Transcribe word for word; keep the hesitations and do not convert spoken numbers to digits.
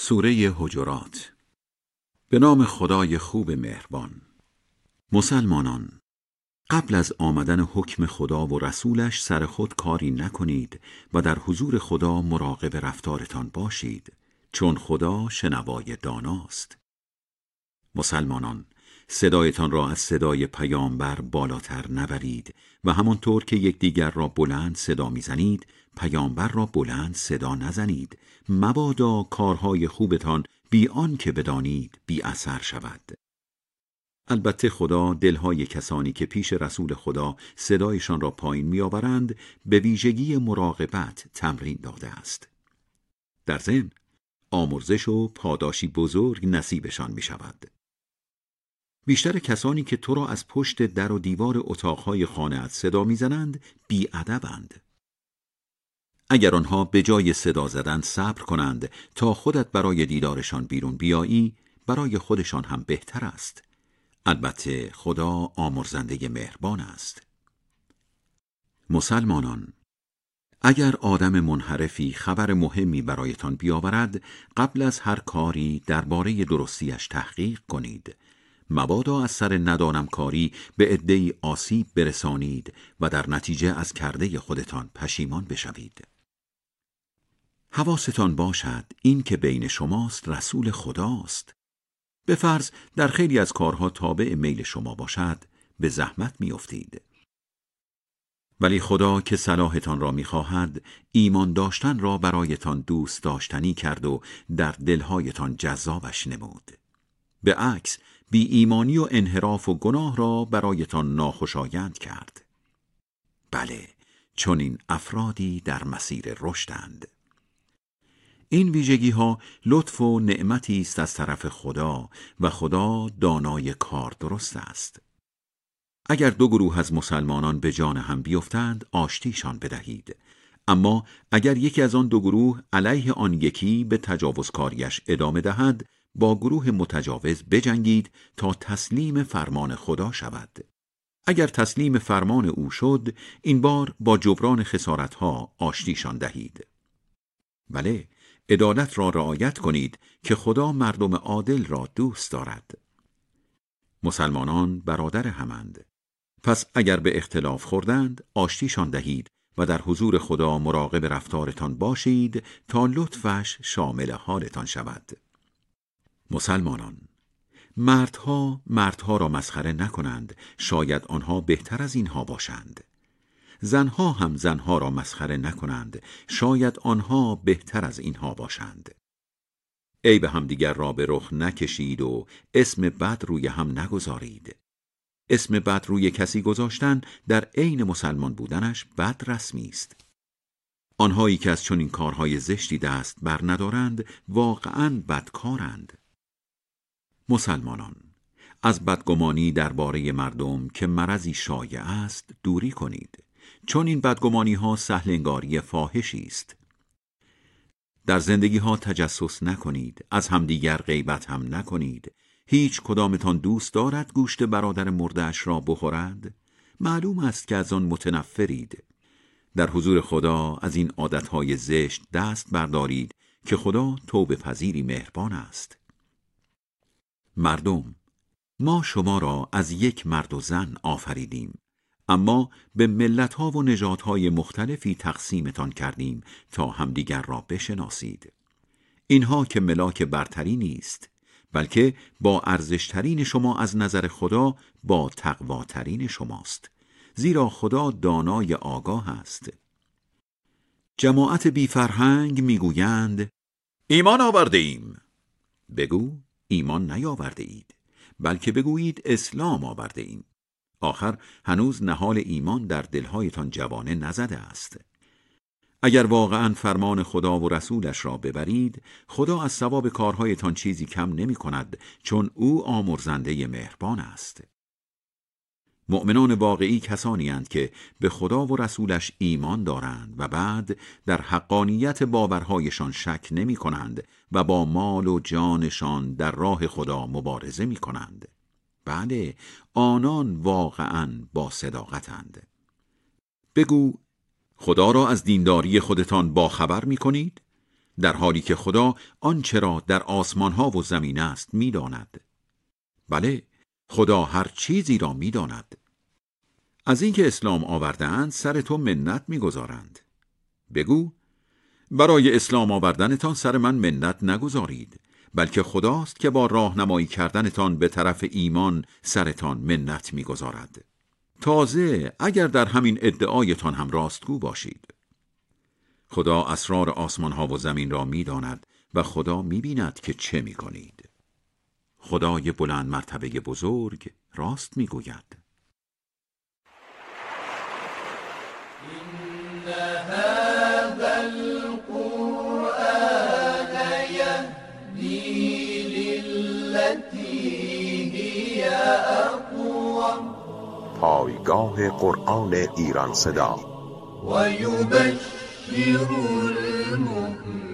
سوره حجرات. به نام خدای خوب مهربان. مسلمانان، قبل از آمدن حکم خدا و رسولش سر خود کاری نکنید و در حضور خدا مراقب رفتارتان باشید، چون خدا شنوای داناست. مسلمانان، صدایتان را از صدای پیامبر بالاتر نبرید و همانطور که یکدیگر را بلند صدا میزنید، پیامبر را بلند صدا نزنید، مبادا کارهای خوبتان بی آنکه بدانید بی اثر شود. البته خدا دلهای کسانی که پیش رسول خدا صدایشان را پایین میآورند به ویژگی مراقبت تمرین داده است. در ضمن آمرزش و پاداشی بزرگ نصیبشان می شود. بیشتر کسانی که تو را از پشت در و دیوار اتاقهای خانه‌ات صدا میزنند بی‌ادبند. اگر آنها به جای صدا زدن صبر کنند تا خودت برای دیدارشان بیرون بیایی، برای خودشان هم بهتر است. البته خدا آمرزنده مهربان است. مسلمانان، اگر آدم منحرفی خبر مهمی برایتان بیاورد، قبل از هر کاری درباره درستیش تحقیق کنید. مبادا از سر ندانم کاری به عده‌ای آسیب برسانید و در نتیجه از کرده خودتان پشیمان بشوید. حواستان باشد این که بین شماست رسول خداست. به فرض در خیلی از کارها تابع میل شما باشد، به زحمت میافتید. ولی خدا که صلاحتان را میخواهد، ایمان داشتن را برایتان دوست داشتنی کرد و در دلهایتان جذابش نمود. به عکس بی ایمانی و انحراف و گناه را برایتان ناخوشایند کرد. بله، چون این افرادی در مسیر رشدند. این ویژگی ها لطف و نعمتی است از طرف خدا و خدا دانای کار درست است. اگر دو گروه از مسلمانان به جان هم بیفتند، آشتیشان بدهید. اما اگر یکی از آن دو گروه علیه آن یکی به تجاوزکاریش ادامه دهد، با گروه متجاوز بجنگید تا تسلیم فرمان خدا شود. اگر تسلیم فرمان او شد، این بار با جبران خسارتها آشتیشان دهید. بله، عدالت را رعایت کنید که خدا مردم عادل را دوست دارد. مسلمانان برادر همند. پس اگر به اختلاف خوردند، آشتیشان دهید و در حضور خدا مراقب رفتارتان باشید تا لطفش شامل حالتان شود. مسلمانان، مردها مردها را مسخره نکنند، شاید آنها بهتر از اینها باشند. زنها هم زنها را مسخره نکنند، شاید آنها بهتر از اینها باشند. عیب همدیگر را به رخ نکشید و اسم بد روی هم نگذارید. اسم بد روی کسی گذاشتن در عین مسلمان بودنش بد رسمی است. آنهایی که از چنین کارهای زشتی دست بر ندارند واقعاً بدکارند. مسلمانان، از بدگمانی درباره مردم که مرضی شایع است دوری کنید، چون این بدگمانی ها سهل انگاری فاحشی است. در زندگی ها تجسس نکنید، از همدیگر غیبت هم نکنید. هیچ کدامتان دوست دارد گوشت برادر مرده‌اش را بخورد؟ معلوم است که از آن متنفرید. در حضور خدا از این عادتهای زشت دست بردارید که خدا توبه پذیری مهربان است. مردم، ما شما را از یک مرد و زن آفریدیم، اما به ملت‌ها و نژادهای مختلفی تقسیمتان کردیم تا همدیگر را بشناسید. اینها که ملاک برتری نیست، بلکه با ارزشترین شما از نظر خدا با تقواترین شماست، زیرا خدا دانای آگاه است. جماعت بی فرهنگ میگویند ایمان آورده ایم. بگو ایمان نیاورده اید، بلکه بگویید اسلام آورده ایم. آخر هنوز نهال ایمان در دلهایتان جوانه نزده است. اگر واقعاً فرمان خدا و رسولش را ببرید، خدا از ثواب کارهایتان چیزی کم نمی کند، چون او آمرزنده مهربان است. مؤمنان واقعی کسانی اند که به خدا و رسولش ایمان دارند و بعد در حقانیت باورهایشان شک نمی کنند و با مال و جانشان در راه خدا مبارزه می کنند. بله، آنان واقعاً با صداقتند. بگو خدا را از دینداری خودتان باخبر می کنید؟ در حالی که خدا آنچه را در آسمانها و زمین است می‌داند. بله، خدا هر چیزی را می‌داند. از اینکه اسلام آورده‌اند سر تو منت می‌گذارند. بگو برای اسلام آوردنتان سر من منت نگذارید، بلکه خداست که با راهنمایی کردنتان به طرف ایمان سرتان منت می‌گذارد. تازه اگر در همین ادعایتان هم راستگو باشید. خدا اسرار آسمان‌ها و زمین را می‌داند و خدا می‌بیند که چه می‌کنید. خدای بلند مرتبه بزرگ راست می‌گوید. إن هذا القرآن يهدي للتي هي أقوم. پایگاه قرآن ایران صدا. ويبشر المؤمنين